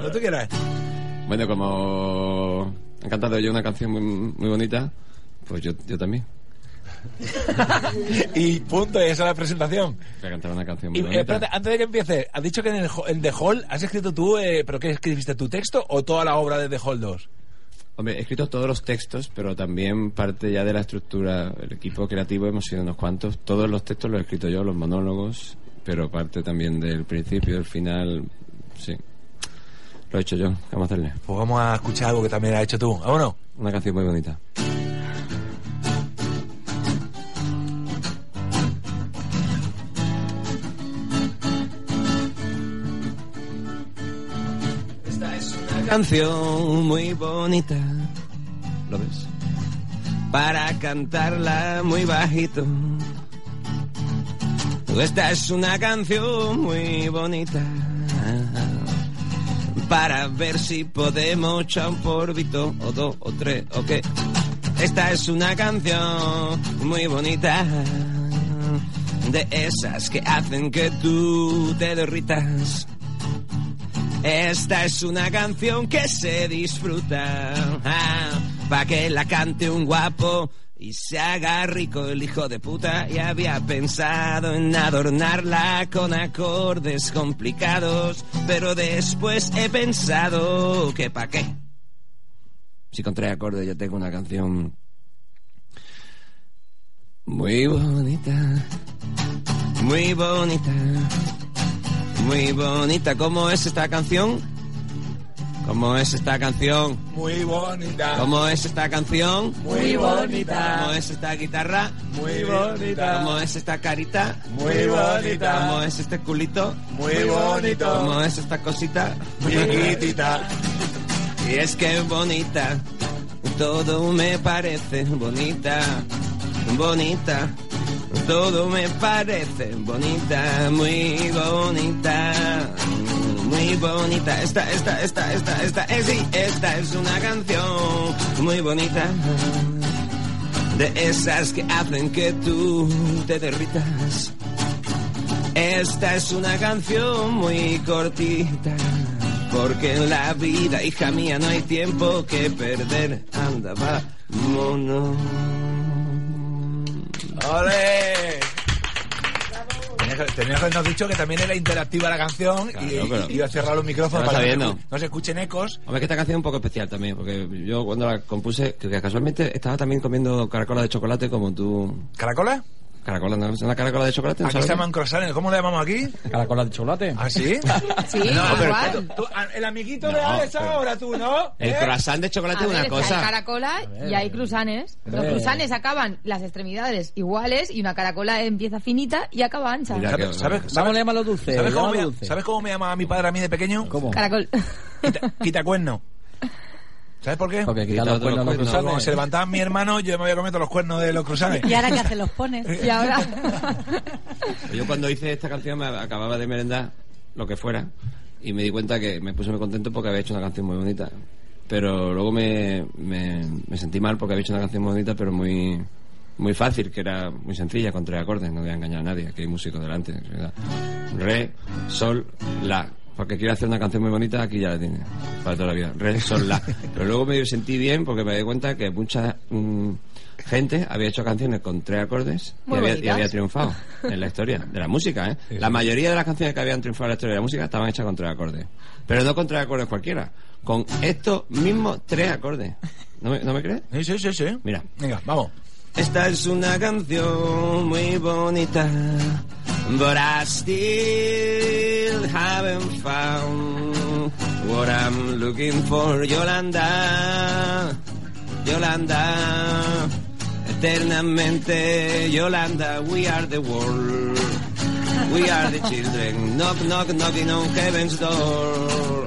Cuando tú quieras. Bueno, como he cantado yo una canción muy bonita, pues yo también. Y punto, y esa es la presentación. Voy a cantar una canción muy Y bonita. espérate, antes de que empiece, has dicho que en The Hall has escrito tú, ¿pero qué escribiste, tu texto o toda la obra de The Hall 2? Hombre, he escrito todos los textos, pero también parte ya de la estructura. El equipo creativo hemos sido unos cuantos. Todos los textos los he escrito yo, los monólogos, pero parte también del principio, del final. Sí, lo he hecho yo. ¿Qué vamos a hacerle? Pues vamos a escuchar algo que también has hecho tú. ¿Vámonos? Una canción muy bonita. Esta es una canción muy bonita. ¿Lo ves? Para cantarla muy bajito. Esta es una canción muy bonita. Para ver si podemos echar un polvito, o dos, o tres, o qué. Esta es una canción muy bonita, de esas que hacen que tú te derritas. Esta es una canción que se disfruta, pa' que la cante un guapo y se haga rico el hijo de puta. Y había pensado en adornarla con acordes complicados, pero después he pensado que pa' qué. Si con 3 acordes yo tengo una canción muy bonita, muy bonita, muy bonita. ¿Cómo es esta canción? ¿Cómo es esta canción? Muy bonita. ¿Cómo es esta canción? Muy bonita. ¿Cómo es esta guitarra? Muy bonita. ¿Cómo es esta carita? Muy bonita. ¿Cómo es este culito? Muy bonito. ¿Cómo es esta cosita? Muy chiquitita. Y es que bonita, todo me parece bonita, bonita, todo me parece bonita, muy bonita, muy bonita. Esta es una canción muy bonita, de esas que hacen que tú te derritas. Esta es una canción muy cortita, porque en la vida, hija mía, no hay tiempo que perder. Anda, vámonos. ¡Ole! Tenías que habernos dicho que también era interactiva la canción. Claro, y iba a cerrar los micrófonos para que no se escuchen ecos. Hombre, que esta canción es un poco especial también, porque yo cuando la compuse, que casualmente estaba también comiendo caracolas de chocolate como tú. ¿Caracola? Caracolas, ¿no? ¿Es una caracola de chocolate? ¿No Aquí sabes? se llaman croissants. ¿Cómo le llamamos aquí? ¿Caracolas de chocolate? ¿Ah, sí? Sí, No, pero igual. el amiguito No, de Alex pero- ahora, tú, ¿no? El croissant de chocolate A es una ver, está cosa. Hay caracola y hay cruzanes. Los cruzanes acaban las extremidades iguales y una caracola empieza finita y acaba ancha. Mira, ¿Sabes Vamos a llamarlo dulce. ¿Sabes cómo, llámalo dulce. ¿Sabes cómo me llamaba mi padre a mí de pequeño? ¿Cómo? Caracol. Quitacuerno. ¿Sabes por qué? Porque Quita quitar los todos cuernos a los los cuernos. Como cruzanes. se levantaban mi hermano, yo me había comido todos los cuernos de los cruzanes. ¿Y ahora qué hacen? ¿Los pones? Y ahora. Yo cuando hice esta canción me acababa de merendar lo que fuera y me di cuenta que me puse muy contento porque había hecho una canción muy bonita, pero luego me sentí mal porque había hecho una canción muy bonita pero muy fácil, que era muy sencilla, con 3 acordes. No voy a engañar a nadie, que hay músicos delante, ¿verdad? Re, sol, la. Porque quiero hacer una canción muy bonita, aquí ya la tiene para toda la vida, re, sol, la. Pero luego me sentí bien porque me di cuenta que mucha gente había hecho canciones con 3 acordes y Muy había, bonitas. triunfado en la historia de la música, ¿eh? La mayoría de las canciones que habían triunfado en la historia de la música estaban hechas con 3 acordes, pero no con 3 acordes cualquiera, con estos mismos 3 acordes. ¿No me crees? Sí. Mira, Venga, vamos. esta es una canción muy bonita, but I still haven't found what I'm looking for. Yolanda, Yolanda, eternamente Yolanda, we are the world, we are the children, knock, knock, knocking on heaven's door.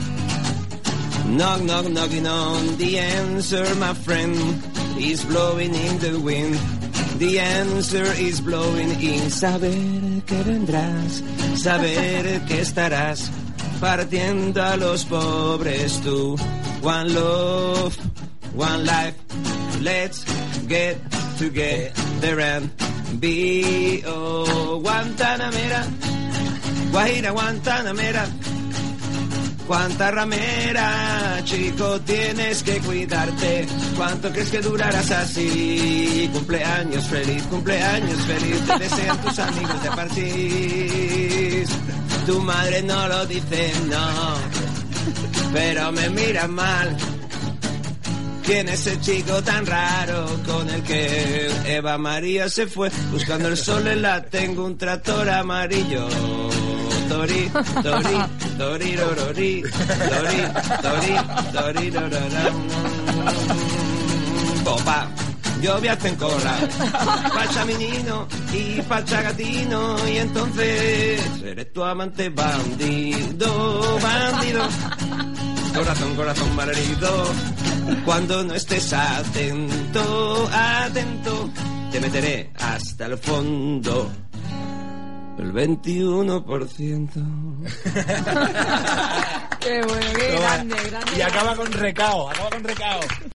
Knock, knock, knocking on the answer, my friend, is blowing in the wind. The answer is blowing in. Saber que vendrás, saber que estarás partiendo a los pobres tú. One love, one life, let's get together and be. Oh, Guantanamera, Guajira Guantanamera, Cuánta ramera, chico, tienes que cuidarte. ¿Cuánto crees que durarás así? Cumpleaños feliz, te desean tus amigos de Parchís. Tu madre no lo dice, no, pero me mira mal. ¿Quién es ese chico tan raro con el que Eva María se fue? Buscando el sol en la tengo un tractor amarillo. Tori, tori, tori, rorori, tori, tori, tori, rororam. Popa, yo viajo en cola, facha menino y facha gatino, y entonces eres tu amante bandido, bandido. Corazón, corazón malherido, cuando no estés atento, atento, te meteré hasta el fondo. El 21%. Qué bueno, qué grande, grande. Y acaba con recao,